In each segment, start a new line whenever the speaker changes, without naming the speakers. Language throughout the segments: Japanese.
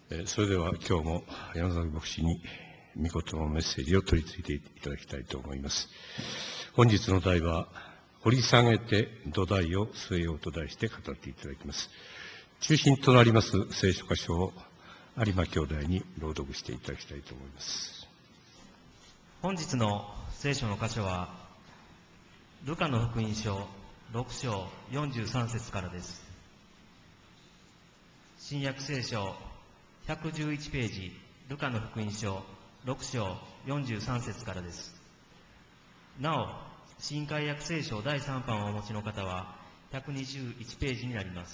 それでは今日も山崎牧師に御言葉のメッセージを取り次いでいただきたいと思います。本日の題は、掘り下げて土台を据えようと題して語っていただきます。中心となります聖書箇所を有馬兄弟に朗読していただきたいと思います。
本日の聖書の箇所は、ルカの福音書6章43節からです。新約聖書111ページ、ルカの福音書6章43節からです。なお、新海訳聖書第3版をお持ちの方は121ページになります。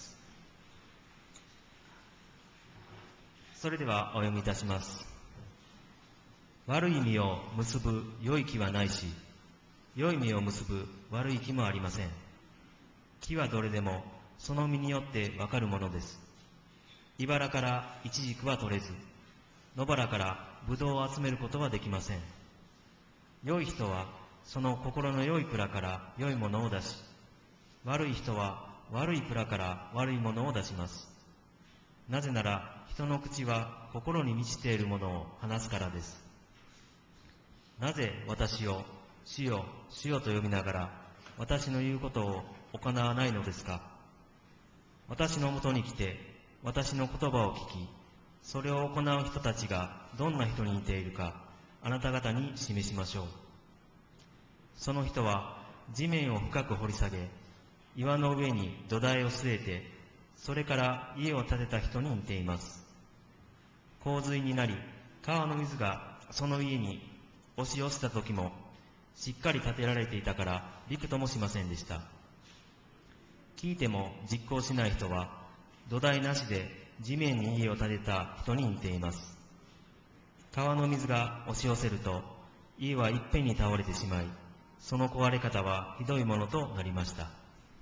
それではお読みいたします。悪い実を結ぶ良い木はないし、良い実を結ぶ悪い木もありません。木はどれでもその実によってわかるものです。茨からイチジクは取れず、野原からブドウを集めることはできません。良い人はその心の良い蔵から良いものを出し、悪い人は悪い蔵から悪いものを出します。なぜなら人の口は心に満ちているものを話すからです。なぜ私を主よ主よと呼びながら私の言うことを行わないのですか。私のもとに来て私の言葉を聞き、それを行う人たちがどんな人に似ているかあなた方に示しましょう。その人は地面を深く掘り下げ、岩の上に土台を据えて、それから家を建てた人に似ています。洪水になり、川の水がその家に押し寄せた時も、しっかり建てられていたからびくともしませんでした。聞いても実行しない人は、土台なしで地面に家を建てた人に似ています。川の水が押し寄せると、家はいっぺんに倒れてしまい、その壊れ方はひどいものとなりました。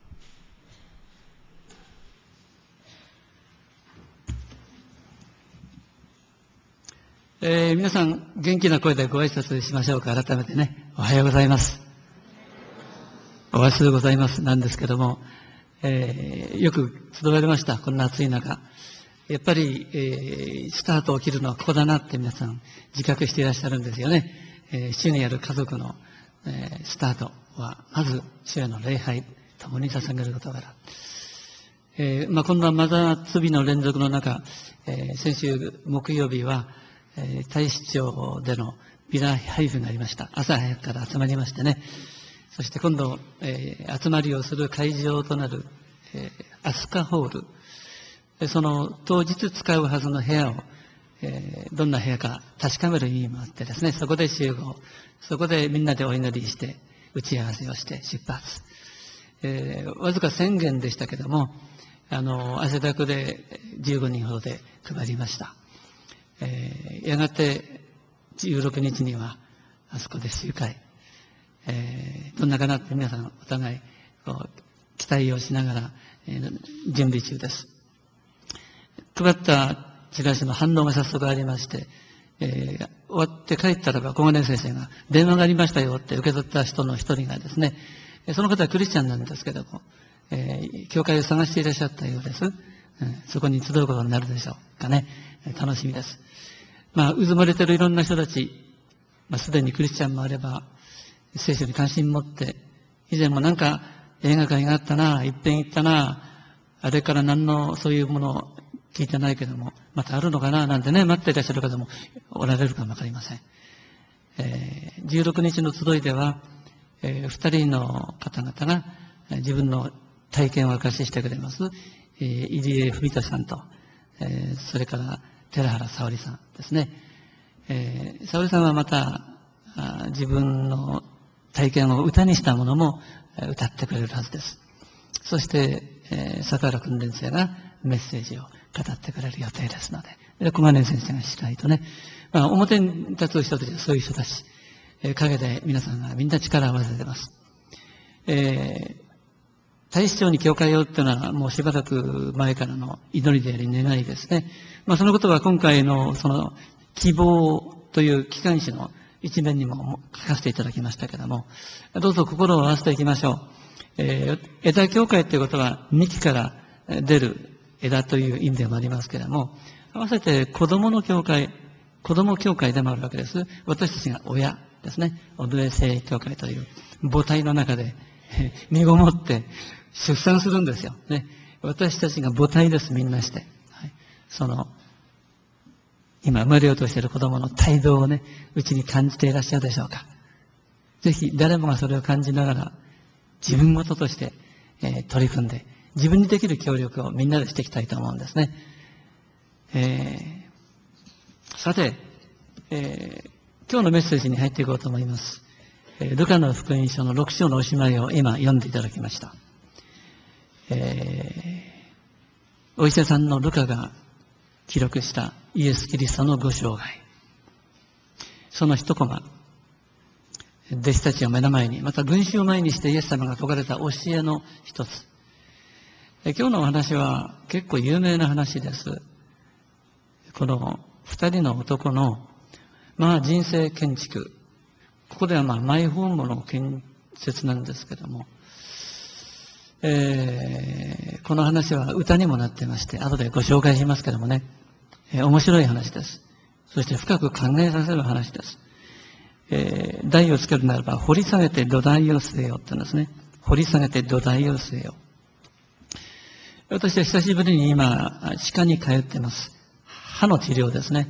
皆さん元気な声でご挨拶しましょうか。改めてね、おはようございます。おはようございますなんですけども、よく集われました。こんな暑い中。やっぱり、スタートを切るのはここだなって皆さん自覚していらっしゃるんですよね。主にある家族の、スタートは、まず主への礼拝、共に捧げることから。こんな真夏日の連続の中、先週木曜日は、大使町でのビラ配布がありました。朝早くから集まりましてね。そして今度、集まりをする会場となる、アスカホール。その当日使うはずの部屋を、どんな部屋か確かめる意味もあってですね、そこで集合。そこでみんなでお祈りして、打ち合わせをして出発。わずか1000元でしたけども、汗だくで15人ほどで配りました。やがて16日にはあそこで集会、どんなかなって皆さんお互い期待をしながら、準備中です。配ったチラシの反応が早速ありまして、終わって帰ったらば小金先生が電話がありましたよって受け取った人の一人がですね、その方はクリスチャンなんですけども、教会を探していらっしゃったようです。そこに集うことになるでしょうかね。楽しみです。うずまれているいろんな人たち、すでにクリスチャンもあれば、聖書に関心持って、以前もなんか映画会があったな、いっぺん行ったな、あれから何のそういうものを聞いてないけども、またあるのかな、なんてね、待っていらっしゃる方もおられるかもわかりません。16日の集いでは、2人の方々が自分の体験を明かししてくれます。入江文人さんと、それから寺原沙織さんですね。沙織さんはまた自分の体験を歌にしたものも歌ってくれるはずです。そして、坂原訓練生がメッセージを語ってくれる予定ですので、小金先生が司会とね、表に立つ人たちはそういう人たち、陰で皆さんがみんな力を合わせています。大使長に教会をっていうのはもうしばらく前からの祈りであり願いですね。そのことは今回のその希望という機関紙の一面にも書かせていただきましたけども、どうぞ心を合わせていきましょう。枝教会ということは幹から出る枝という意味でもありますけれども、合わせて子供教会でもあるわけです。私たちが親ですね。オブエ聖教会という母体の中で身ごもって出産するんですよ。ね、私たちが母体です、みんなして。はい、今生まれようとしている子供の態度をね、うちに感じていらっしゃるでしょうか。ぜひ誰もがそれを感じながら、自分事として、取り組んで、自分にできる協力をみんなでしていきたいと思うんですね。さて、今日のメッセージに入っていこうと思います。ルカの福音書の6章のおしまいを今読んでいただきました。お医者さんのルカが記録したイエス・キリストのご生涯。その一コマ、弟子たちを目の前に、また群衆を前にしてイエス様が説かれた教えの一つ。今日のお話は結構有名な話です。この二人の男の、人生建築。ここではマイホームの建設なんですけども、この話は歌にもなってまして、後でご紹介しますけどもね、面白い話です。そして深く考えさせる話です。題をつけるならば、掘り下げて土台を据えようって言うんですね。掘り下げて土台を据えよう。私は久しぶりに今、歯科に通っています。歯の治療ですね。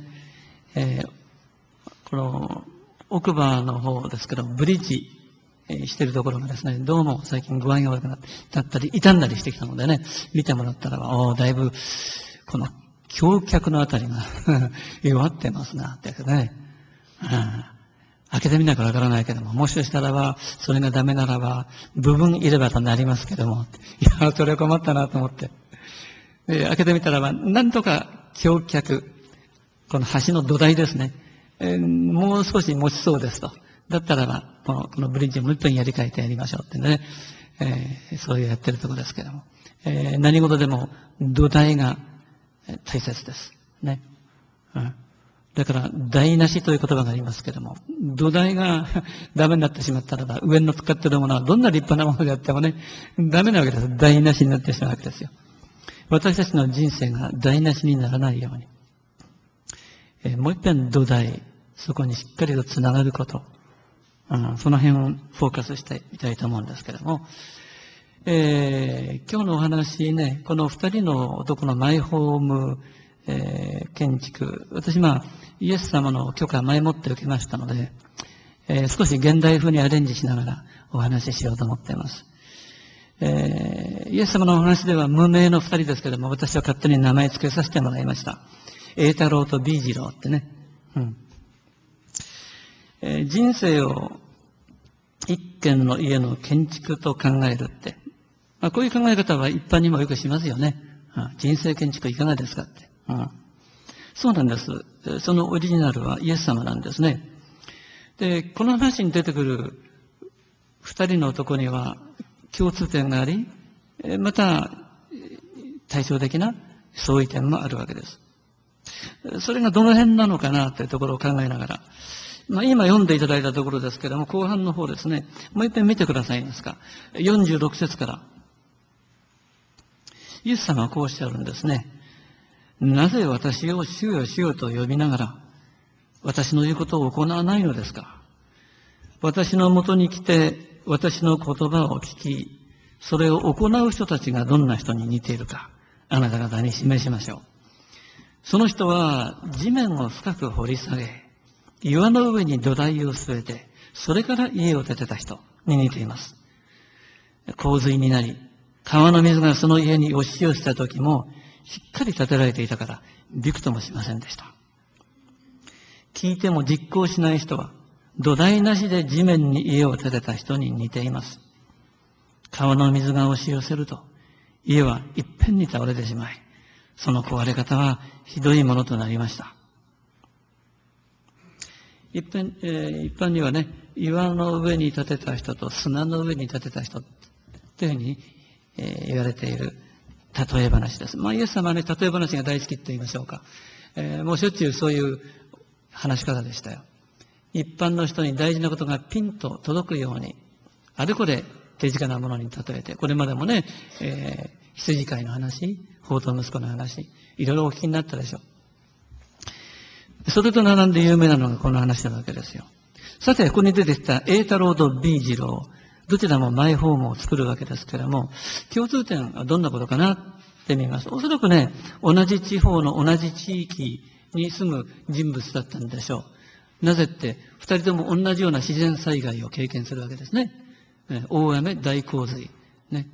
この奥歯の方ですけど、ブリッジしているところがですね、どうも最近具合が悪くなったり、傷んだりしてきたのでね、見てもらったらば、だいぶ、この胸脚のあたりが弱ってますな、ってね。開けてみなきゃわからないけども、もしかしたらば、それがダメならば、部分入れ歯となりますけども、いや、それは困ったなと思って。開けてみたらば、なんとか胸脚、この橋の土台ですね。もう少し持ちそうですと。だったらば、このブリッジをもう一遍やり替えてやりましょうってね。そういうやってるところですけども。何事でも土台が大切です。ね。だから、台無しという言葉がありますけども、土台がダメになってしまったらば、上の使っているものはどんな立派なものであってもね、ダメなわけです。台無しになってしまうわけですよ。私たちの人生が台無しにならないように、もう一遍土台、そこにしっかりとつながること、その辺をフォーカスしてみたいと思うんですけども、今日のお話ね、この二人の男のマイホーム、建築、私イエス様の許可前もって受けましたので、少し現代風にアレンジしながらお話ししようと思っています。イエス様のお話では無名の二人ですけども、私は勝手に名前付けさせてもらいました。栄太郎と B 次郎ってね。人生を一軒の家の建築と考えるって、こういう考え方は一般にもよくしますよね。人生建築いかがですかって。そうなんです。そのオリジナルはイエス様なんですね。で、この話に出てくる二人の男には共通点があり、また対照的な相違点もあるわけです。それがどの辺なのかなというところを考えながら、今読んでいただいたところですけども、後半の方ですね、もう一遍見てくださいますか。46節から。イエス様はこうおっしゃるんですね。なぜ私を主よ主よと呼びながら、私の言うことを行わないのですか。私のもとに来て、私の言葉を聞き、それを行う人たちがどんな人に似ているか、あなた方に示しましょう。その人は地面を深く掘り下げ、岩の上に土台を据えて、それから家を建てた人に似ています。洪水になり、川の水がその家に押し寄せた時も、しっかり建てられていたから、びくともしませんでした。聞いても実行しない人は、土台なしで地面に家を建てた人に似ています。川の水が押し寄せると、家はいっぺんに倒れてしまい、その壊れ方はひどいものとなりました。一般にはね、岩の上に建てた人と砂の上に建てた人というふうに、言われている例え話です。イエス様はね、例え話が大好きと言いましょうか。もうしょっちゅうそういう話し方でしたよ。一般の人に大事なことがピンと届くように、あれこれ手近なものに例えて、これまでもね、 羊飼いの話、放蕩息子の話、いろいろお聞きになったでしょう。それと並んで有名なのがこの話なわけですよ。さて、ここに出てきた A 太郎と B 次郎、どちらもマイホームを作るわけですけれども、共通点はどんなことかなって見ます。おそらくね、同じ地方の同じ地域に住む人物だったんでしょう。なぜって、二人とも同じような自然災害を経験するわけですね。大雨、大洪水。ね。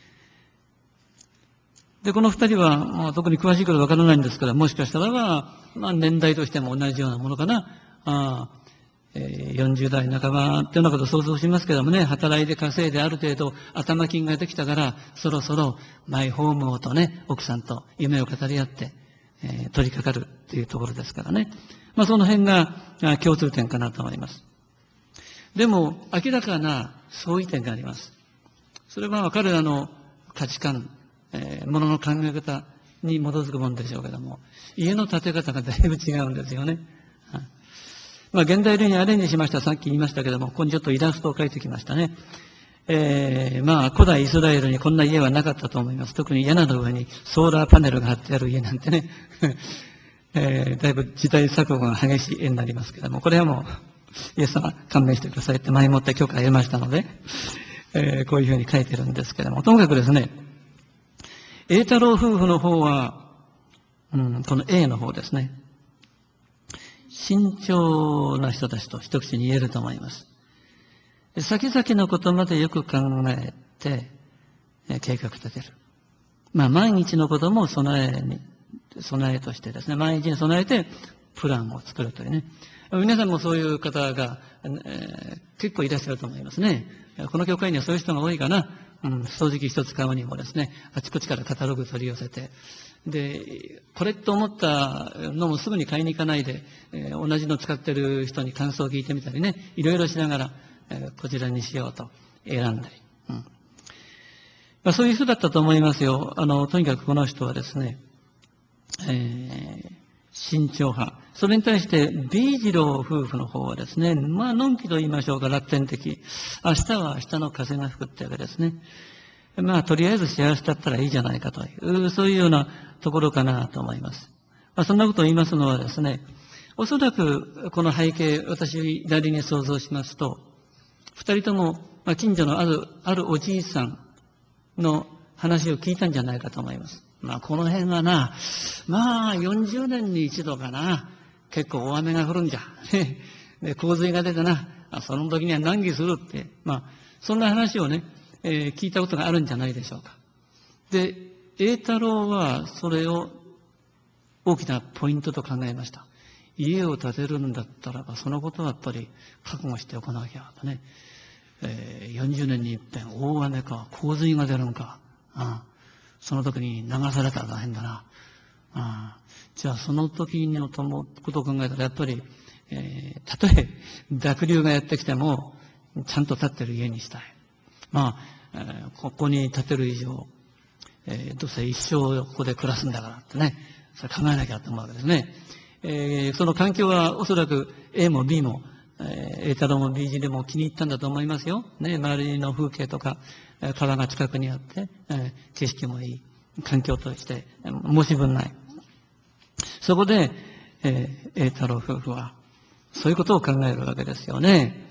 で、この二人は、特に詳しいことはわからないんですから、もしかしたらば、年代としても同じようなものかな。40代半ばっていうようなことを想像しますけどもね、働いて稼いである程度頭金ができたから、そろそろマイホームをとね、奥さんと夢を語り合って、取り掛かるっていうところですからね。その辺が共通点かなと思います。でも、明らかな相違点があります。それは彼らの価値観、ものの考え方に基づくものでしょうけども、家の建て方がだいぶ違うんですよね。現代流にアレンジしました。さっき言いましたけども、ここにちょっとイラストを描いてきましたね。古代イスラエルにこんな家はなかったと思います。特に屋根の上にソーラーパネルが貼ってある家なんてね、だいぶ時代錯誤が激しい絵になりますけども、これはもう、イエス様勘弁してくださいって前もって許可を得ましたので、こういうふうに書いてるんですけども、ともかくですね、栄太郎夫婦の方は、この A の方ですね、慎重な人たちと一口に言えると思います。先々のことまでよく考えて、計画立てる。毎日のことも備えとしてですね、毎日に備えてプランを作るというね。皆さんもそういう方が、結構いらっしゃると思いますね。この教会にはそういう人が多いかな。掃除機一つ買うにもですね、あちこちからカタログ取り寄せて、で、これと思ったのもすぐに買いに行かないで、同じの使ってる人に感想を聞いてみたりね、いろいろしながら、こちらにしようと選んだり。そういう人だったと思いますよ。とにかくこの人はですね、慎重派。それに対して、B 次郎夫婦の方はですね、のんきと言いましょうか、楽天的。明日は明日の風が吹くってわけですね。とりあえず幸せだったらいいじゃないかという、そういうようなところかなと思います。そんなことを言いますのはですね、おそらくこの背景、私なりに想像しますと、二人とも、近所のあるおじいさんの話を聞いたんじゃないかと思います。この辺はな、40年に一度かな、結構大雨が降るんじゃ。で、洪水が出てな、その時には難儀するって、そんな話をね、聞いたことがあるんじゃないでしょうか。で、栄太郎はそれを大きなポイントと考えました。家を建てるんだったらば、そのことはやっぱり覚悟しておかなきゃとね。40年に一遍大雨か洪水が出るのか。その時に流されたら大変だな。じゃあその時のことを考えたらやっぱり、たとえ濁流がやってきてもちゃんと建ってる家にしたい。ここに建てる以上、どうせ一生ここで暮らすんだからってね、それ考えなきゃと思うわけですね。その環境はおそらく A も B も、A 太郎も B 次でも気に入ったんだと思いますよ。ね、周りの風景とか、川が近くにあって、景色もいい。環境として申し分ない。そこで、A 太郎夫婦はそういうことを考えるわけですよね。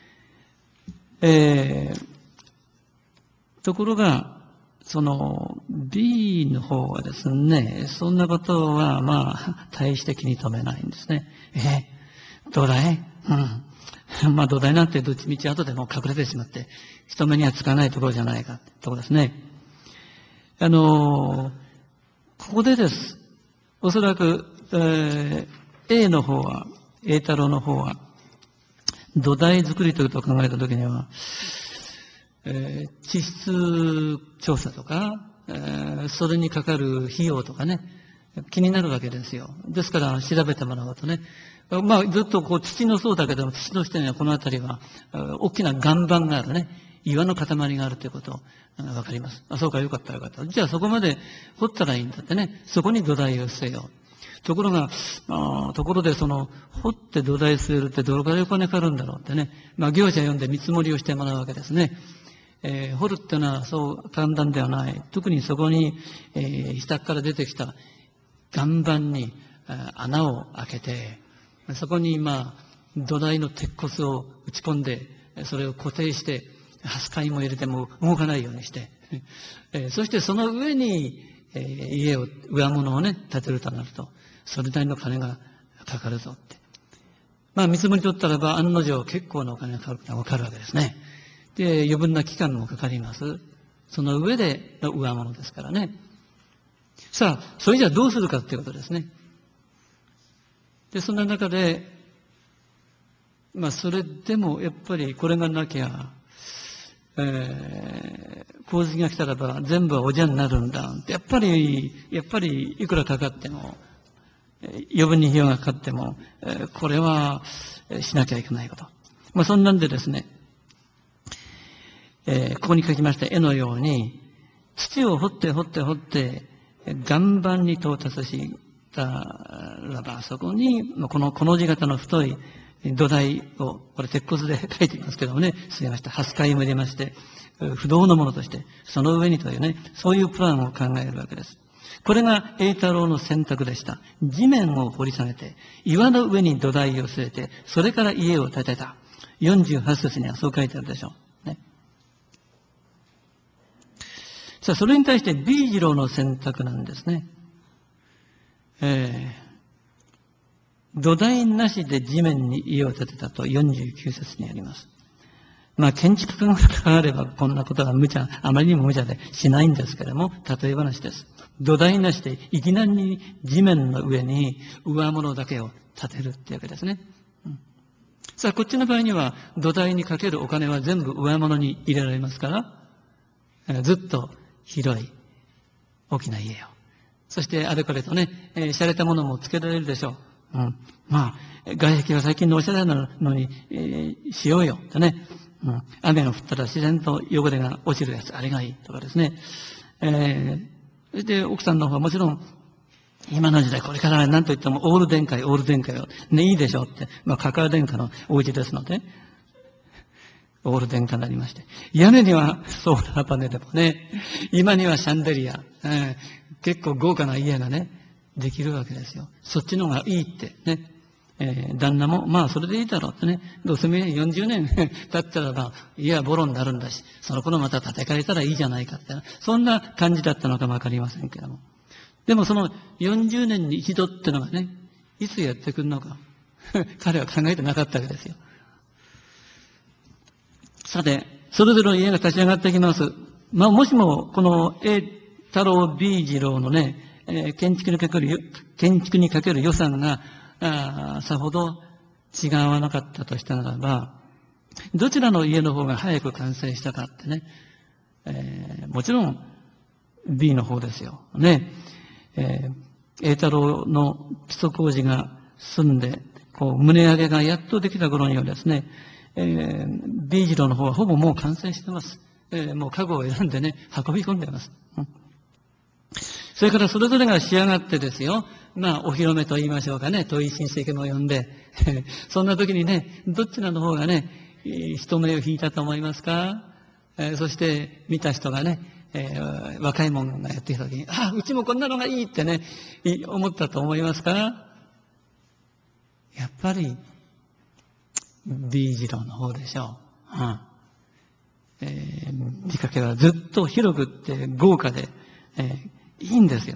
ところが、その B の方はですね、そんなことは大して気に留めないんですね。土台土台なんてどっちみち後でも隠れてしまって、人目にはつかないところじゃないかってところですね。ここでです。おそらく、A の方は、A 太郎の方は、土台作りということを考えたときには、地質調査とか、それにかかる費用とかね、気になるわけですよ。ですから調べてもらうとね、ずっと土の層だけでも土の下にはこの辺りは大きな岩盤があるね、岩の塊があるということわかります。そうか、よかったよかった。じゃあそこまで掘ったらいいんだってね、そこに土台を据えよう。ところで掘って土台据えるってどれくらいお金かかるんだろうってね、業者呼んで見積もりをしてもらうわけですね。 掘るっていうのはそう簡単ではない。特にそこに、下から出てきた岩盤に穴を開けて、そこに土台の鉄骨を打ち込んで、それを固定して、ハスカイも入れても動かないようにして、そしてその上に、家を、上物をね、建てるとなると、それなりの金がかかるぞって。見積もり取ったらば、案の定結構なお金がかかることがわかるわけですね。で、余分な期間もかかります。その上での上物ですからね。さあ、それじゃあどうするかっていうことですね。で、そんな中で、それでもやっぱりこれがなきゃ、洪水が来たらば全部はおじゃになるんだって。やっぱりいくらかかっても、余分に費用がかかっても、これはしなきゃいけないこと。そんなんでですね、ここに書きました絵のように、土を掘って岩盤に到達したらば、そこに、この字型の太い土台を、これ鉄骨で書いていますけどもね、据えました。ハスカイも入れまして、不動のものとして、その上にというね、そういうプランを考えるわけです。これが栄太郎の選択でした。地面を掘り下げて、岩の上に土台を据えて、それから家を建てた。48節にはそう書いてあるでしょう。ね。さあ、それに対して B 次郎の選択なんですね。土台なしで地面に家を建てたと49節にあります。建築家が関わればこんなことはあまりにも無茶でしないんですけれども、例え話です。土台なしでいきなり地面の上に上物だけを建てるっていうわけですね。さあ、こっちの場合には土台にかけるお金は全部上物に入れられますから、ずっと広い大きな家を。そしてあれこれとね、洒落たものもつけられるでしょう。外壁は最近のおしゃれなのに、しようよってね。雨が降ったら自然と汚れが落ちるやつ、あれがいいとかですね。そして奥さんの方はもちろん、今の時代これから何と言ってもオール電化を、ね、いいでしょうって、カカオ電化のお家ですので、オール電化になりまして。屋根にはソーラーパネルもね、今にはシャンデリア、結構豪華な家がね、できるわけですよ。そっちの方がいいってね。旦那も、それでいいだろうってね。どうせ40年経ったら家はボロになるんだし、その頃また建て替えたらいいじゃないかって、そんな感じだったのかもわかりませんけども。でもその40年に一度ってのがね、いつやってくるのか、彼は考えてなかったわけですよ。さて、それぞれの家が立ち上がってきます。もしも、この A 太郎 B 次郎のね、建築にかける予算が、さほど違わなかったとしたならば、どちらの家の方が早く完成したかってね、もちろん B の方ですよ。ね。A 太郎の基礎工事が済んで、棟上げがやっとできた頃にはですね、B 次郎の方はほぼもう完成してます。もう家具を選んでね、運び込んでます。それからそれぞれが仕上がってですよ、お披露目と言いましょうかね、遠い親戚も呼んで、そんな時にね、どちらの方がね、人目を引いたと思いますか？そして見た人がね、若い者がやってきた時に、うちもこんなのがいいってね、思ったと思いますか？やっぱり、B 次郎の方でしょう。見かけはずっと広くって豪華で、いいんですよ。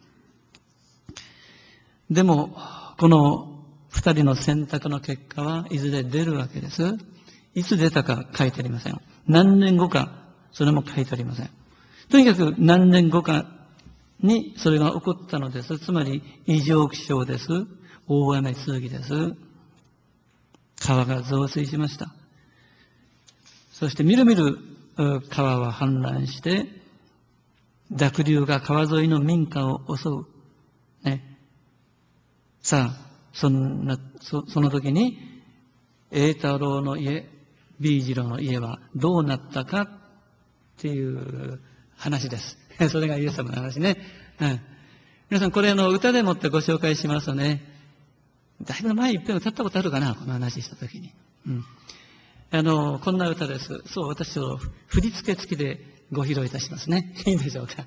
でも、この二人の選択の結果はいずれ出るわけです。いつ出たか書いてありません。何年後か、それも書いてありません。とにかく何年後かにそれが起こったのです。つまり異常気象です。大雨続きです。川が増水しました。そしてみるみる川は氾濫して、濁流が川沿いの民家を襲う。ね。さあ、その時に、栄太郎の家、B 次郎の家はどうなったかっていう話です。それがイエス様の話ね。皆さん、これ歌でもってご紹介しますとね、だいぶ前一遍歌ったことあるかな、この話した時に。 こんな歌です。そう、私の振り付け付きでご披露いたしますね。いいでしょうか。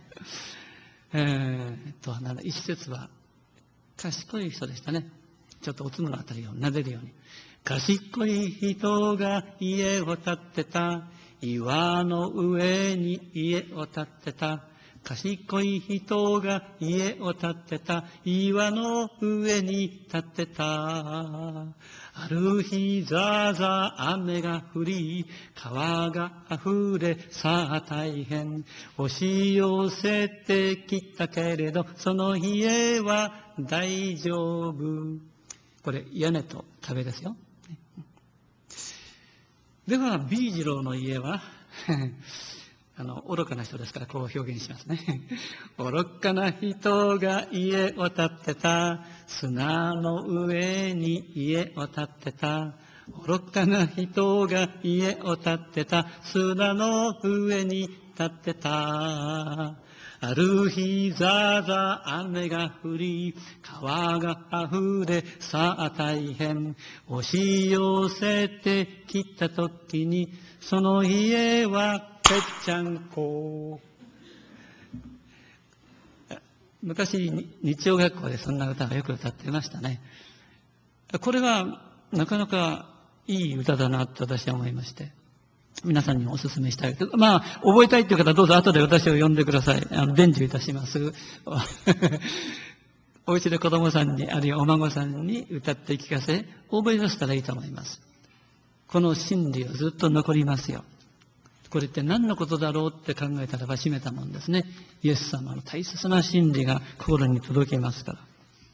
一節は、賢い人でしたね。ちょっとおつむのあたりを撫でるように。賢い人が家を建てた。岩の上に家を建てた。賢い人が家を建てた。岩の上に建てた。ある日ざーざー雨が降り、川が溢れ、さあ大変。押し寄せてきたけれど、その家は大丈夫。これ、屋根と壁ですよ。では、B次郎の家は、愚かな人ですから、こう表現しますね。愚かな人が家を建てた。砂の上に家を建てた。愚かな人が家を建てた。砂の上に建てた。ある日ざーざー雨が降り、川が溢れ、さあ大変。押し寄せてきたときに、その家はぺっちゃんこ。昔、日曜学校でそんな歌がよく歌ってましたね。これはなかなかいい歌だなと私は思いまして、皆さんにお勧めしたい。覚えたいという方はどうぞ後で私を呼んでください。伝授いたします。お家で子供さんに、あるいはお孫さんに歌って聞かせ、覚えさせたらいいと思います。この真理はずっと残りますよ。これって何のことだろうって考えたらば閉めたもんですね。イエス様の大切な真理が心に届きますから。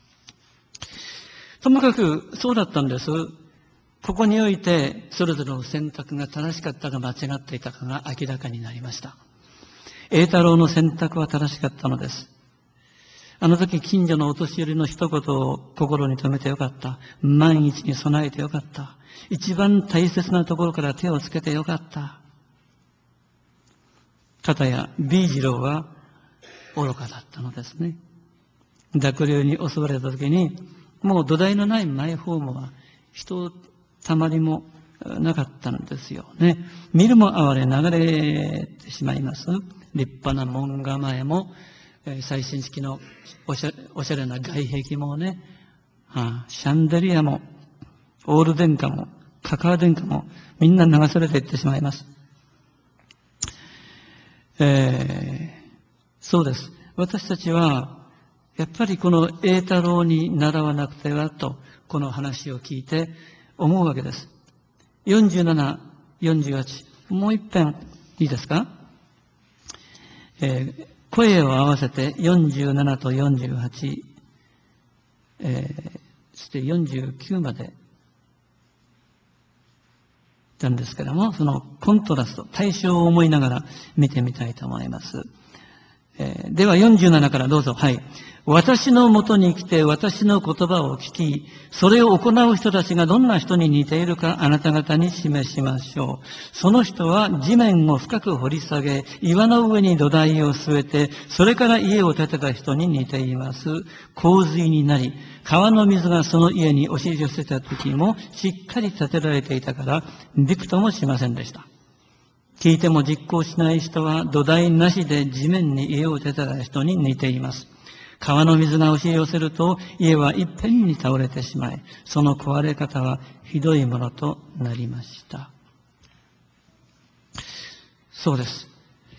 ともかくそうだったんです。ここにおいてそれぞれの選択が正しかったか間違っていたかが明らかになりました。栄太郎の選択は正しかったのです。あの時近所のお年寄りの一言を心に留めてよかった。万一に備えてよかった。一番大切なところから手をつけてよかった。片や B 次郎は愚かだったのですね。濁流に襲われた時に、もう土台のないマイホームは人たまりもなかったんですよね。見るも哀れ流れてしまいます。立派な門構えも、最新式のおしゃれな外壁もね、シャンデリアもオール電化もカカア電化もみんな流されていってしまいます。そうです。私たちはやっぱりこの栄太郎に習わなくてはと、この話を聞いて思うわけです。47、48、もう一遍いいですか？声を合わせて47と48、そして49までなんですけども、そのコントラスト、対象を思いながら見てみたいと思います。では47からどうぞ。はい。私のもとに来て私の言葉を聞き、それを行う人たちがどんな人に似ているかあなた方に示しましょう。その人は地面を深く掘り下げ、岩の上に土台を据えて、それから家を建てた人に似ています。洪水になり、川の水がその家に押し寄せた時もしっかり建てられていたから、びくともしませんでした。聞いても実行しない人は土台なしで地面に家を建てた人に似ています。川の水が押し寄せると家はいっぺんに倒れてしまい、その壊れ方はひどいものとなりました。そうです。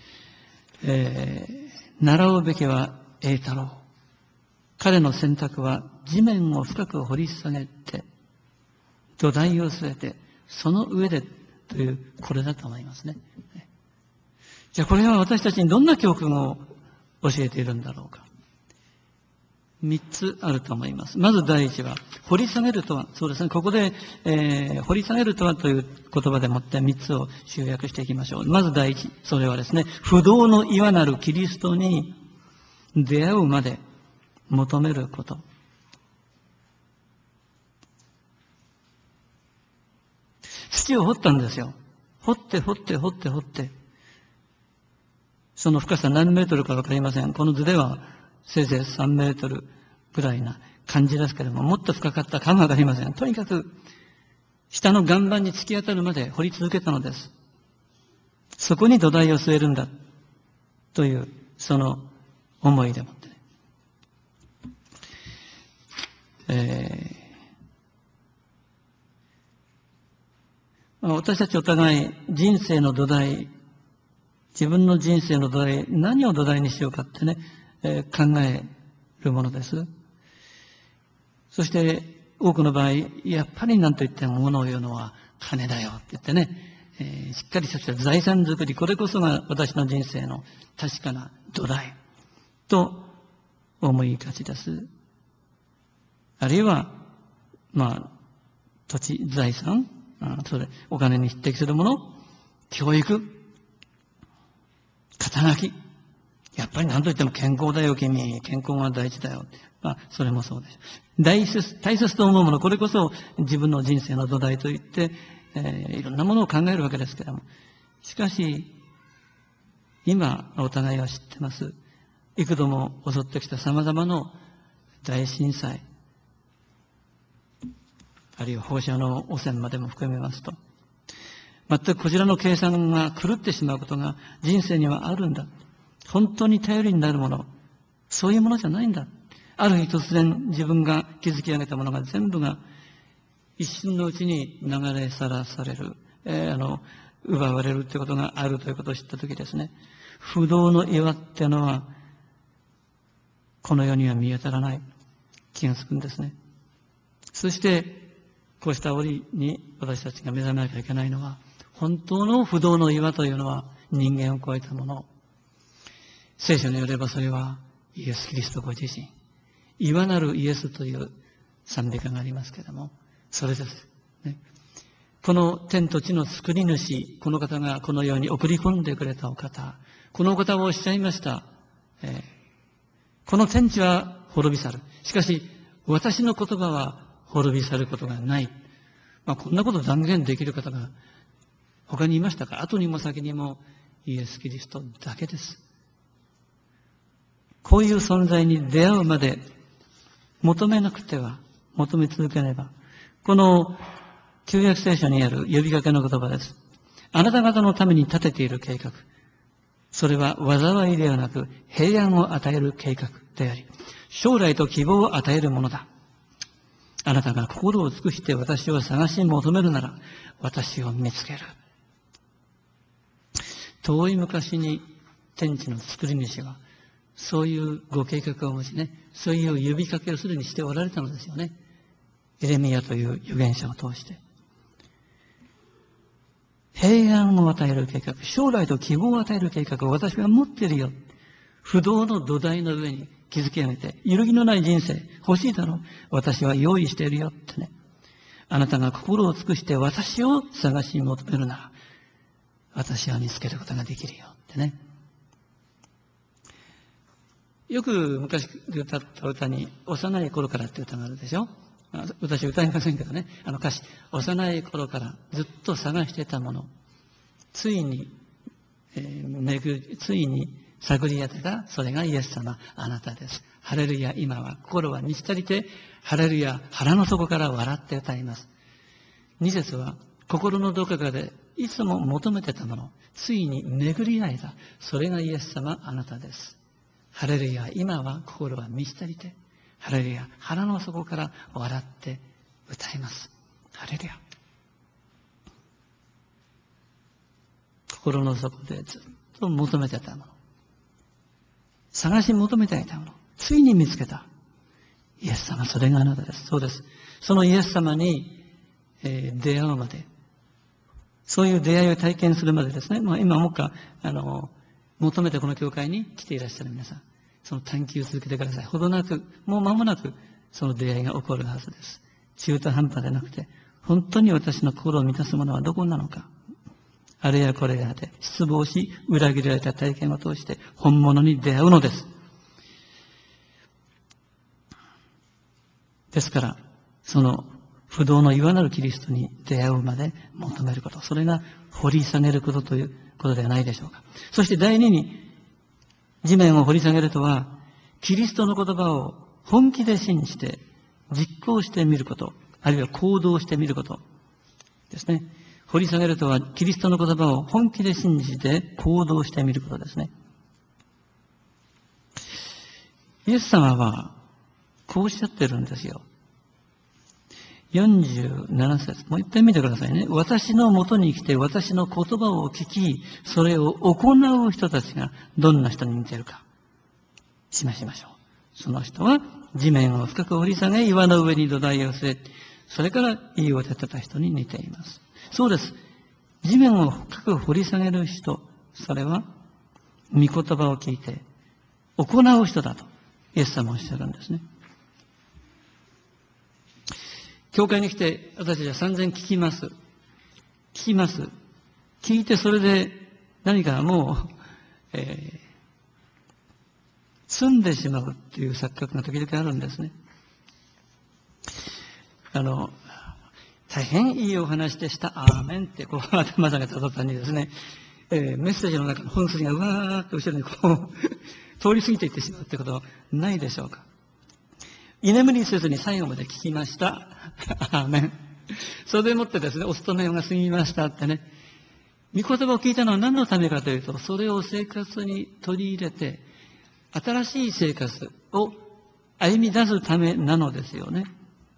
習うべきは栄太郎。彼の選択は地面を深く掘り下げて、土台を据えて、その上でという、これだと思いますね。じゃあこれは私たちにどんな教訓を教えているんだろうか。3つあると思います。まず第一は、掘り下げるとは、そうですね、ここで、掘り下げるとはという言葉でもって3つを集約していきましょう。まず第一、それはですね、不動の岩なるキリストに出会うまで求めること。土を掘ったんですよ。掘って。その深さ何メートルかわかりません。この図ではせいぜい3メートルぐらいな感じですけれども、もっと深かったかもわかりません。とにかく下の岩盤に突き当たるまで掘り続けたのです。そこに土台を据えるんだというその思いでもってね、私たちお互い人生の土台、自分の人生の土台、何を土台にしようかってね、考えるものです。そして多くの場合、やっぱり何と言っても物を言うのは金だよって言ってね、しっかりとした財産作り、これこそが私の人生の確かな土台と思いがちです。あるいは、土地、財産、それ、お金に匹敵するもの、教育、肩書き、やっぱり何と言っても健康だよ、君。健康が大事だよ。それもそうです。大切と思うもの、これこそ自分の人生の土台といって、いろんなものを考えるわけですけれども。しかし、今、お互いは知ってます。幾度も襲ってきた様々な大震災、あるいは放射能汚染までも含めますと、全くこちらの計算が狂ってしまうことが人生にはあるんだ。本当に頼りになるもの、そういうものじゃないんだ。ある日突然自分が築き上げたものが全部が一瞬のうちに流れ去らされる、奪われるということがあるということを知ったときですね、不動の岩っていうのはこの世には見当たらない気がつくんですね。そしてこうした折に私たちが目覚めなきゃいけないのは、本当の不動の岩というのは人間を超えたもの。聖書によればそれはイエス・キリストご自身。岩なるイエスという賛美歌がありますけれども、それです、ね。この天と地の作り主、この方がこの世に送り込んでくれたお方、このお方をおっしゃいました。この天地は滅び去る。しかし、私の言葉は滅び去ることがない。こんなことを断言できる方が他にいましたか？後にも先にもイエス・キリストだけです。こういう存在に出会うまで求めなくては、求め続ければ、この旧約聖書にある呼びかけの言葉です。あなた方のために立てている計画。それは災いではなく平安を与える計画であり、将来と希望を与えるものだ。あなたが心を尽くして私を探し求めるなら、私を見つける。遠い昔に天地の作り主は、そういうご計画をお持ちね、そういう呼びかけをすでにしておられたのですよね。エレミヤという預言者を通して。平安を与える計画、将来と希望を与える計画を私が持っているよ。不動の土台の上に築き上げて、揺るぎのない人生欲しいだろう。私は用意しているよってね。あなたが心を尽くして私を探し求めるなら、私は見つけることができるよってね。よく昔歌った歌に、幼い頃からって歌があるでしょ。私歌いませんけどね。歌詞、幼い頃からずっと探してたもの、ついに探り当てた、それがイエス様、あなたです。ハレルヤ、今は心は満ち足りて、ハレルヤ、腹の底から笑って歌います。2節は、心のどこかでいつも求めてたもの、ついに巡り合えた、それがイエス様、あなたです。ハレルヤ、今は心は満ち足りて、ハレルヤ、腹の底から笑って歌います。ハレルヤ。心の底でずっと求めてたもの、探し求めていたもの、ついに見つけた。イエス様、それがあなたです。そうです。そのイエス様に、出会うまで、そういう出会いを体験するまでですね、今もう一回、求めてこの教会に来ていらっしゃる皆さん、その探求を続けてください。ほどなく、もう間もなく、その出会いが起こるはずです。中途半端でなくて、本当に私の心を満たすものはどこなのか。あれやこれやで失望し、裏切られた体験を通して本物に出会うのです。ですから、その不動の岩なるキリストに出会うまで求めること。それが掘り下げることということではないでしょうか。そして第二に、地面を掘り下げるとは、キリストの言葉を本気で信じて実行してみること、あるいは行動してみること。 ですね。掘り下げるとは、キリストの言葉を本気で信じて行動してみることですね。イエス様は、こうおっしゃってるんですよ。47節。もう一回見てくださいね。私のもとに来て私の言葉を聞き、それを行う人たちがどんな人に似ているか。示しましょう。その人は地面を深く掘り下げ、岩の上に土台を据え、それから家を建てた人に似ています。そうです。地面を深く掘り下げる人、それは御言葉を聞いて行う人だとイエス様はおっしゃるんですね。教会に来て私たちは散々聞きます。聞いてそれで何かもう、済んでしまうっていう錯覚が時々あるんですね。大変いいお話でした。アーメンってこう頭下げた途端にですね、メッセージの中の本筋がうわーっと後ろにこう通り過ぎていってしまうってことはないでしょうか。居眠りせずに最後まで聞きました。アーメン。それでもってですね、お勤めが過ぎましたってね。御言葉を聞いたのは何のためかというと、それを生活に取り入れて、新しい生活を歩み出すためなのですよね。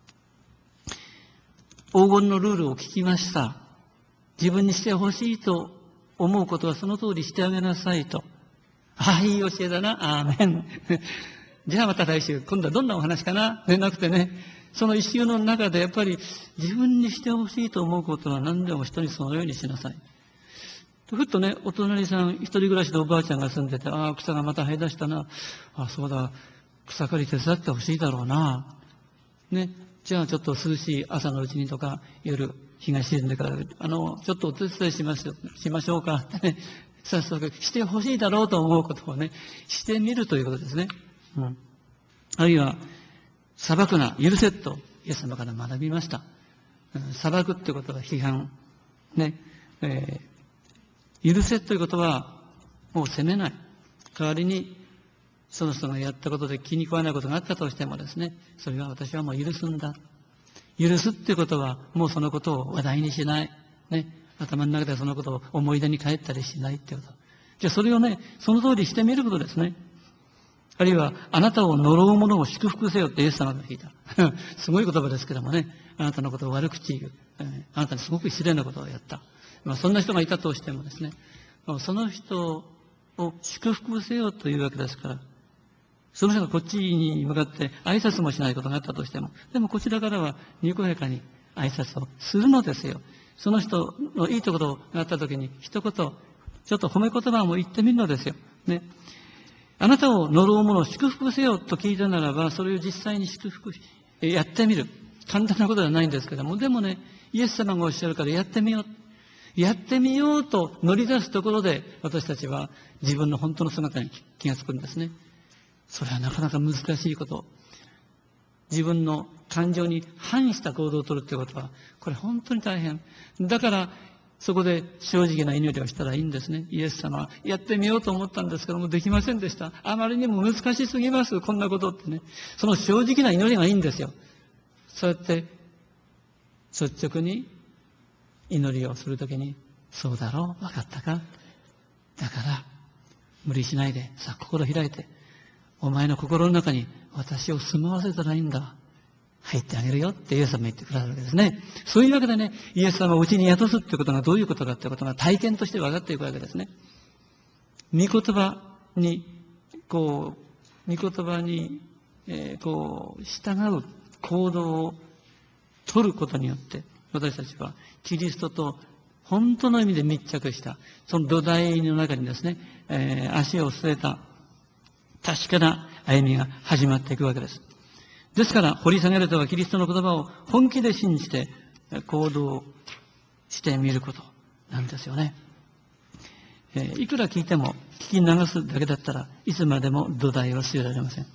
黄金のルールを聞きました。自分にしてほしいと思うことはその通りしてあげなさいと。ああ、いい教えだな。アーメン。じゃあまた来週、今度はどんなお話かなでなくてね、その一周の中でやっぱり自分にしてほしいと思うことは何でも人にそのようにしなさい。ふっとね、お隣さん、一人暮らしでおばあちゃんが住んでて、ああ、草がまた生え出したな。ああ、そうだ、草刈り手伝ってほしいだろうな。ね、じゃあちょっと涼しい朝のうちにとか、夜、日が沈んでから、ちょっとお手伝いしましょうかってね、早速してほしいだろうと思うことをね、してみるということですね。あるいは、裁くな、許せと、イエス様から学びました。裁くってことは批判。ね、許せということは、もう責めない。代わりに、その人がやったことで気に食わないことがあったとしてもですね、それは私はもう許すんだ。許すっていうことは、もうそのことを話題にしない。ね、頭の中でそのことを思い出に帰ったりしないってこと。じゃあそれをね、その通りしてみることですね。あるいは、あなたを呪う者を祝福せよってイエス様が聞いた。すごい言葉ですけどもね、あなたのことを悪口言う。あなたにすごく失礼なことをやった。そんな人がいたとしてもですね、その人を祝福せよというわけですから、その人がこっちに向かって挨拶もしないことがあったとしても、でもこちらからはにこやかに挨拶をするのですよ。その人のいいところがあったときに一言、ちょっと褒め言葉も言ってみるのですよ。ね。あなたを呪う者を祝福せよと聞いたならば、それを実際に祝福やってみる。簡単なことではないんですけども、でもね、イエス様がおっしゃるからやってみよう。やってみようと乗り出すところで、私たちは自分の本当の姿に気がつくんですね。それはなかなか難しいこと。自分の感情に反した行動をとるということは、これ本当に大変。だから、そこで正直な祈りをしたらいいんですね。イエス様、やってみようと思ったんですけども、できませんでした。あまりにも難しすぎます、こんなことってね。その正直な祈りがいいんですよ。そうやって、率直に祈りをするときに、そうだろう、分かったか。だから、無理しないで、さあ心開いて、お前の心の中に私を住まわせたらいいんだ。入ってあげるよってイエス様が言ってくださるわけですね。そういうわけでね、イエス様をうちに宿すってことがどういうことかってことが体験として分かっていくわけですね。御言葉に、こう、御言葉に、こう、従う行動を取ることによって、私たちはキリストと本当の意味で密着した、その土台の中にですね、足を据えた確かな歩みが始まっていくわけです。ですから、掘り下げるとはキリストの言葉を本気で信じて行動してみることなんですよね。いくら聞いても聞き流すだけだったらいつまでも土台は据えられません。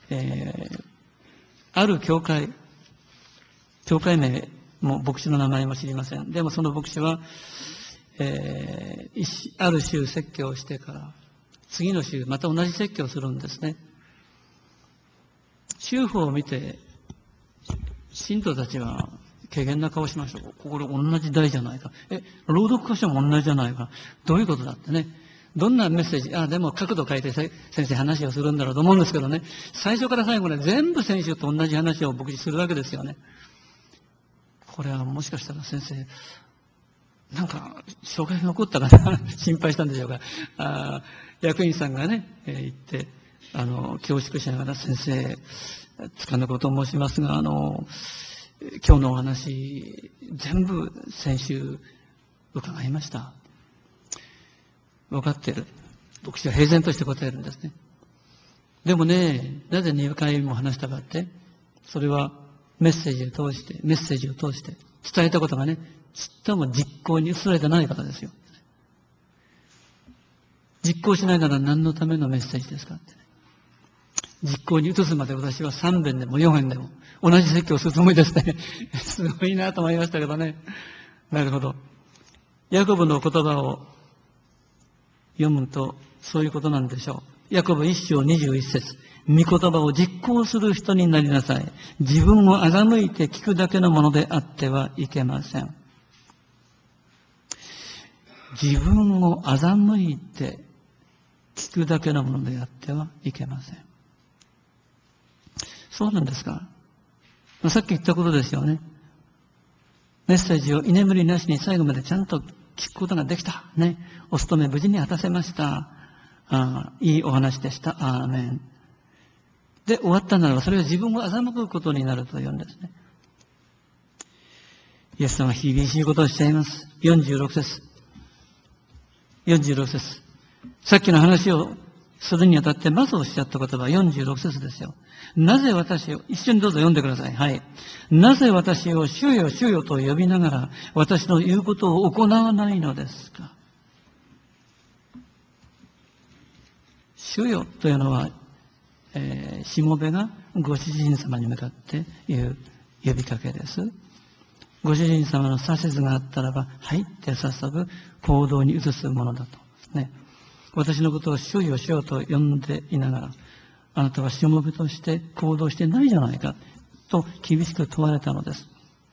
ある教会名も牧師の名前も知りません。でもその牧師は、ある週説教をしてから次の週また同じ説教をするんですね。週報を見て信徒たちは軽減な顔しました。これ同じ題じゃないか。朗読箇所も同じじゃないか。どういうことだってね。どんなメッセージ、でも角度変えて先生話をするんだろうと思うんですけどね。最初から最後まで全部先週と同じ話を牧師するわけですよね。これはもしかしたら先生、なんか、障害が残ったかな心配したんでしょうか。役員さんがね、言って、恐縮しながら先生、つかぬことを申しますが、今日のお話、全部先週伺いました。分かっている。牧師は平然として答えるんですね。でもね、なぜ2回も話したかって、それはメッセージを通して、伝えたことがね、ちっとも実行に移されてないからですよ。実行しないなら何のためのメッセージですかって、ね。実行に移すまで私は3遍でも4遍でも同じ説教をするつもりですね。すごいなと思いましたけどね。なるほど。ヤコブの言葉を読むとそういうことなんでしょう。ヤコブ1章21節。御言葉を実行する人になりなさい。自分を欺いて聞くだけのものであってはいけません。自分を欺いて聞くだけのものであってはいけません。そうなんですか。さっき言ったことですよね。メッセージを居眠りなしに最後までちゃんと聞くことができた。ね。お勤め無事に果たせました。いいお話でした。アーメン。で、終わったならば、それは自分を欺くことになるというんですね。イエス様は厳しいことをしちゃいます。46節。さっきの話をするにあたって、まずおっしゃった言葉は46節ですよ。なぜ私を、一緒にどうぞ読んでください。はい。なぜ私を主よ主よと呼びながら、私の言うことを行わないのですか。主よというのは、しもべがご主人様に向かって言う呼びかけです。ご主人様の指図があったらば、はいって早速行動に移すものだと。ね。私のことを主よ主よと呼んでいながら、あなたはしもべとして行動してないじゃないか、と厳しく問われたのです。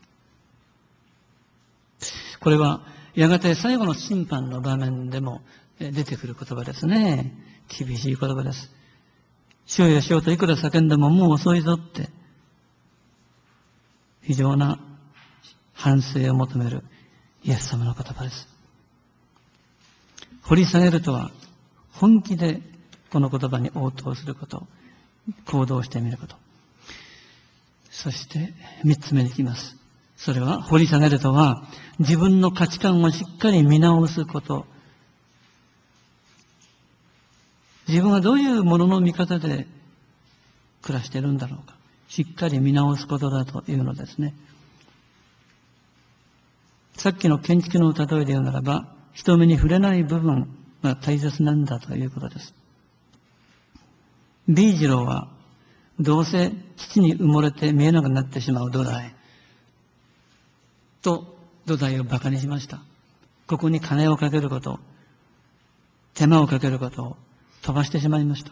これは、やがて最後の審判の場面でも出てくる言葉ですね。厳しい言葉です。主よ主よといくら叫んでももう遅いぞって、非常な反省を求めるイエス様の言葉です。掘り下げるとは、本気でこの言葉に応答すること、行動してみること。そして三つ目に来ます。それは、掘り下げるとは、自分の価値観をしっかり見直すこと。自分はどういうものの見方で暮らしているんだろうか。しっかり見直すことだというのですね。さっきの建築の例えで言うならば、人目に触れない部分が大切なんだということです。ビージローは、どうせ土に埋もれて見えなくなってしまう土台と土台を馬鹿にしました。ここに金をかけること、手間をかけることを飛ばしてしまいました。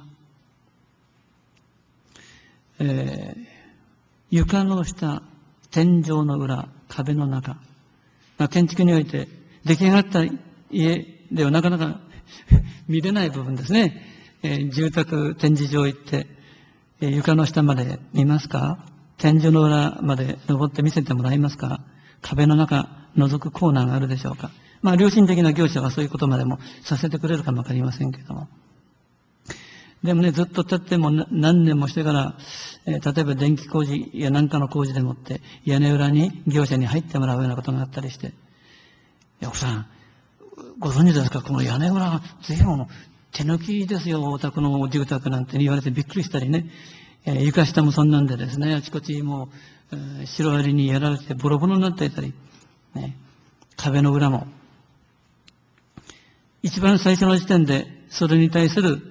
床の下、天井の裏、壁の中、建築において出来上がった家ではなかなか見れない部分ですね。住宅展示場行って、床の下まで見ますか？天井の裏まで登って見せてもらえますか？壁の中覗くコーナーがあるでしょうか？良心的な業者はそういうことまでもさせてくれるかもわかりませんけども。でもね、ずっと経っても何年もしてから、例えば電気工事や何かの工事でもって屋根裏に業者に入ってもらうようなことがあったりして、奥さん、ご存知ですか？この屋根裏、随分手抜きですよ、お宅の住宅なんて言われてびっくりしたりね。床下もそんなんでですね、あちこちもう、シロアリにやられてボロボロになっていたり、ね、壁の裏も。一番最初の時点でそれに対する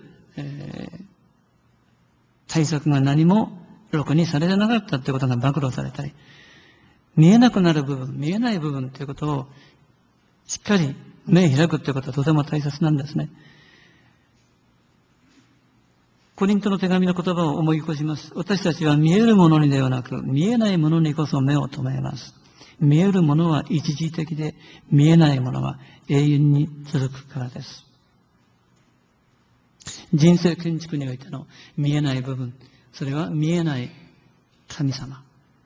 対策が何もろくにされてなかったということが暴露されたり、見えなくなる部分、見えない部分ということをしっかり目を開くということはとても大切なんですね。コリントの手紙の言葉を思い起こします。私たちは見えるものにではなく、見えないものにこそ目を留めます。 見えるものは一時的で、見えないものは永遠に続くからです。人生建築においての見えない部分、それは見えない神様。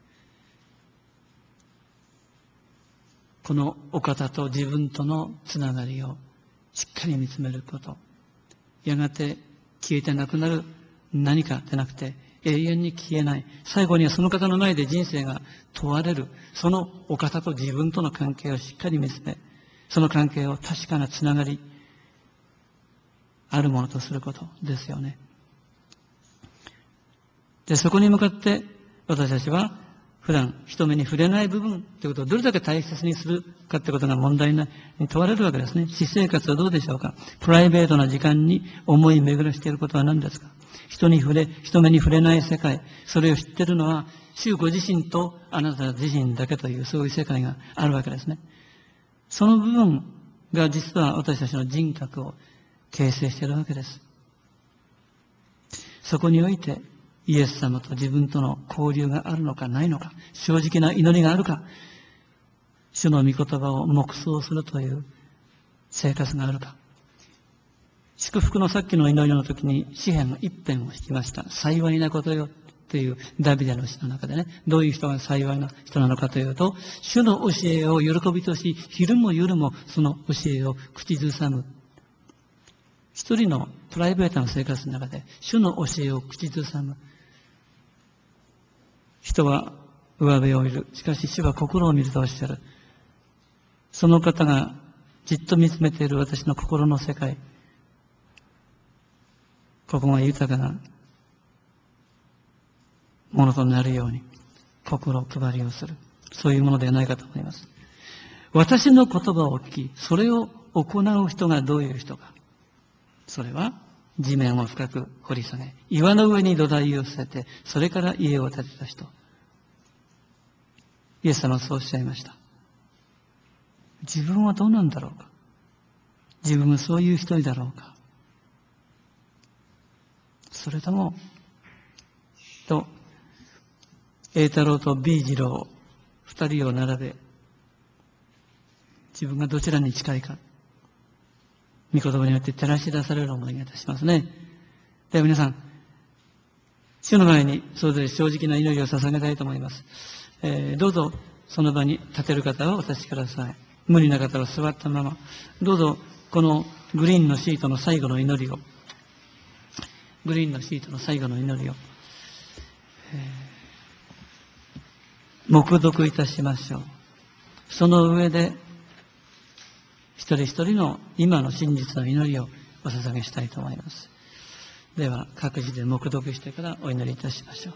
このお方と自分とのつながりをしっかり見つめること。やがて消えてなくなる何かでなくて、永遠に消えない。最後にはその方の前で人生が問われる。そのお方と自分との関係をしっかり見つめ、その関係を確かなつながり、あるものとすることですよね。で、そこに向かって私たちは普段人目に触れない部分ということをどれだけ大切にするかってことが問題に問われるわけですね。私生活はどうでしょうか。プライベートな時間に思い巡らしていることは何ですか。人目に触れない世界、それを知っているのは主ご自身とあなた自身だけというそういう世界があるわけですね。その部分が実は私たちの人格を形成しているわけです。そこにおいてイエス様と自分との交流があるのかないのか、正直な祈りがあるか、主の御言葉を黙想するという生活があるか。祝福のさっきの祈りの時に詩篇一編を弾きました。幸いなことよというダビデの詩の中でね、どういう人が幸いな人なのかというと、主の教えを喜びとし、昼も夜もその教えを口ずさむ。一人のプライベートな生活の中で主の教えを口ずさむ。人は上辺を見る。しかし主は心を見るとおっしゃる。その方がじっと見つめている私の心の世界。ここが豊かなものとなるように心配りをする。そういうものではないかと思います。私の言葉を聞き、それを行う人がどういう人か。それは地面を深く掘り下げ、岩の上に土台を捨てて、それから家を建てた人。イエス様はそうおっしゃいました。自分はどうなんだろうか。自分はそういう一人だろうか。それとも、A 太郎と B 次郎、二人を並べ、自分がどちらに近いか。御言葉によって照らし出される思いがいたしますね。では皆さん、主の前にそれぞれ正直な祈りを捧げたいと思います。どうぞその場に立てる方をお立ちください。無理な方は座ったまま。どうぞこのグリーンのシートの最後の祈りを、黙読いたしましょう。その上で一人一人の今の真実の祈りをお捧げしたいと思います。では各自で黙読してからお祈りいたしましょう。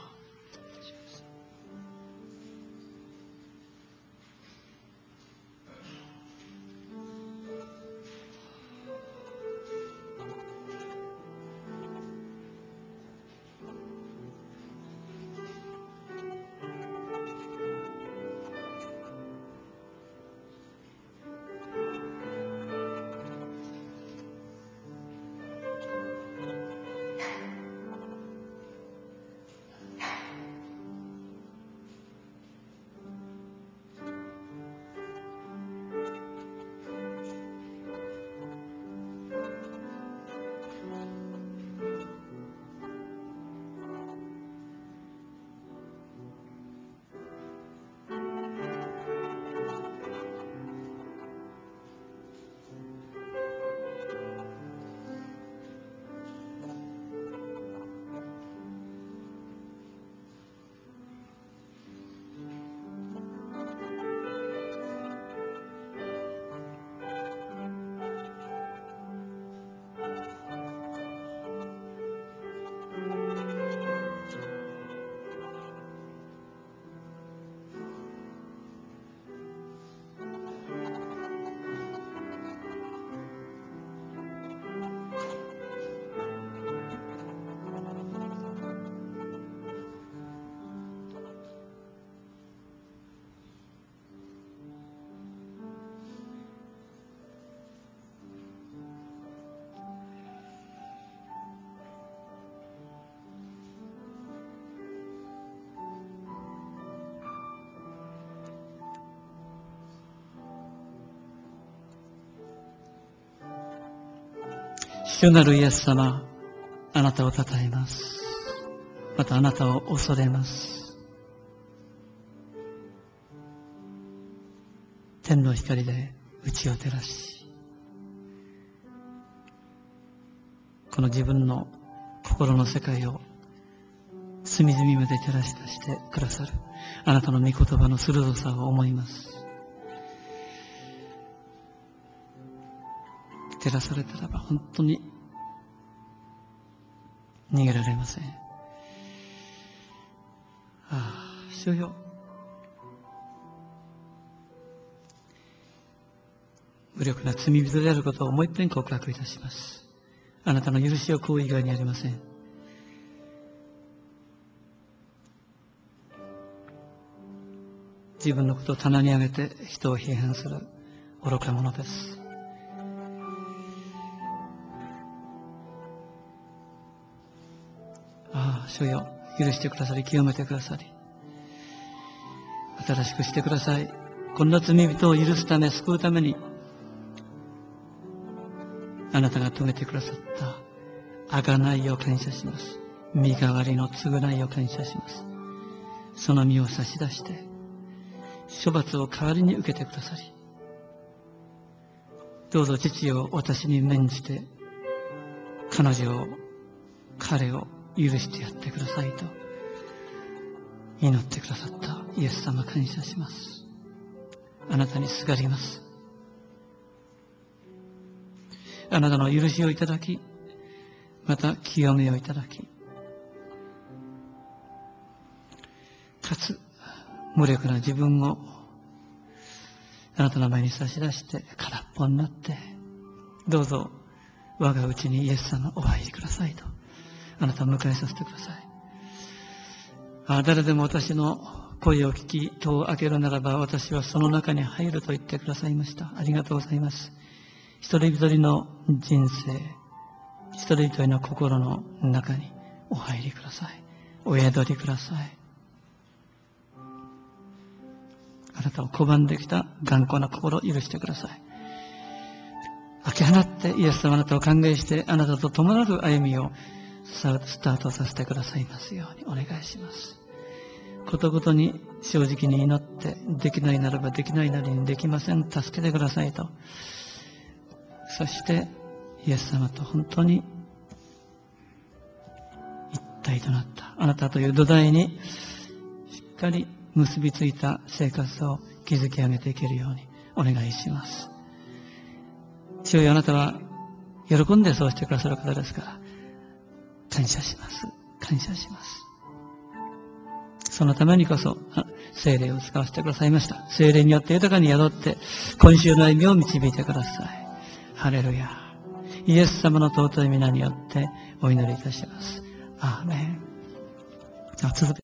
主なるイエス様、あなたを称えます。またあなたを恐れます。天の光で内を照らし、この自分の心の世界を隅々まで照らし出してくださるあなたの御言葉の鋭さを思います。照らされたらば本当に逃げられません。主よ、無力な罪人であることをもう一遍告白いたします。あなたの許しを請う以外にありません。自分のことを棚に上げて人を批判する愚か者です。主よ、許してくださり、清めてくださり、新しくしてください。こんな罪人を許すため、救うために、あなたが遂げてくださった贖いを感謝します。身代わりの償いを感謝します。その身を差し出して、処罰を代わりに受けてくださり、どうぞ父を私に免じて、彼を許してやってくださいと祈ってくださったイエス様、感謝します。あなたにすがります。あなたの許しをいただき、また清めをいただき、かつ無力な自分をあなたの前に差し出して空っぽになって、どうぞ我がうちにイエス様お入りくださいとあなたを迎えさせてください。誰でも私の声を聞き戸を開けるならば私はその中に入ると言ってくださいました。ありがとうございます。一人一人の人生、一人一人の心の中にお入りください。お宿りください。あなたを拒んできた頑固な心を許してください。開け放ってイエス様、あなたを歓迎してあなたと共なる歩みをスタートさせてくださいますようにお願いします。ことごとに正直に祈って、できないならばできないなりにできません、助けてくださいと、そしてイエス様と本当に一体となったあなたという土台にしっかり結びついた生活を築き上げていけるようにお願いします。主よ、あなたは喜んでそうしてくださる方ですから感謝します。感謝します。そのためにこそ聖霊を使わせてくださいました。聖霊によって豊かに宿って今週の歩みを導いてください。ハレルヤ。イエス様の尊い皆によってお祈りいたします。アーメン。続け